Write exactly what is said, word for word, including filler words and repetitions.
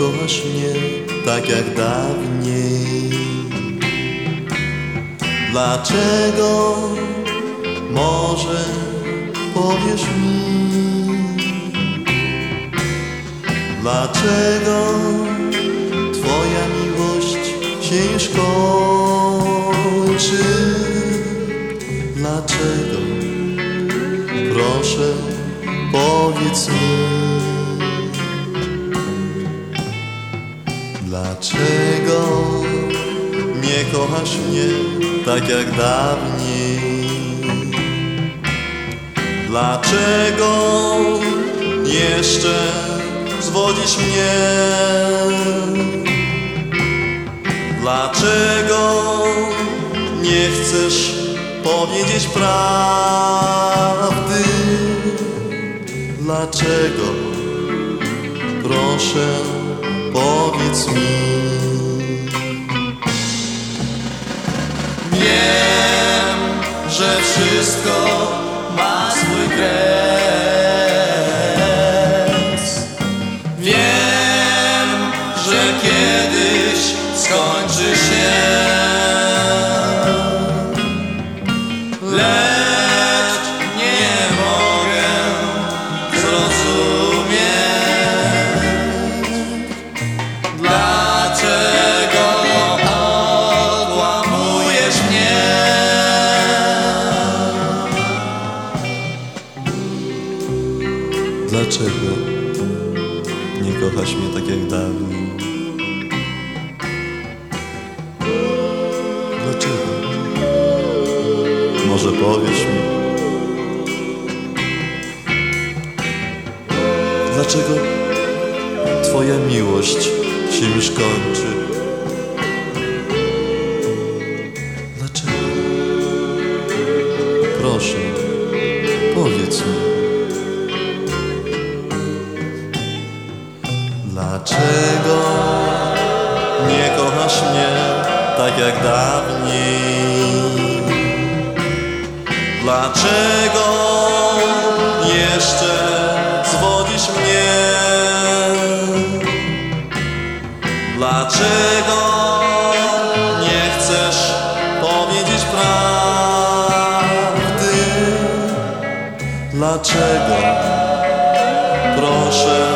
kochasz mnie tak jak dawniej? Dlaczego? Może powiesz mi? Dlaczego Twoja miłość się już kończy? Dlaczego? Proszę, powiedz mi. Dlaczego nie kochasz mnie tak jak dawniej? Dlaczego jeszcze zwodzisz mnie? Dlaczego nie chcesz powiedzieć prawdy? Dlaczego? Proszę, powiedz mi. Wiem, że wszystko ma swój kres. Wiem, że kiedyś skończy się, lecz nie mogę zrozumieć, dlaczego okłamujesz mnie. Dlaczego nie kochasz mnie tak jak dawniej? Dlaczego? Może powiesz mi? Dlaczego Twoja miłość się już kończy? Dlaczego? Proszę, powiedz mi. Dlaczego nie kochasz mnie tak jak dawniej? Dlaczego jeszcze zwodzisz mnie? Dlaczego nie chcesz powiedzieć prawdy? Dlaczego? Proszę,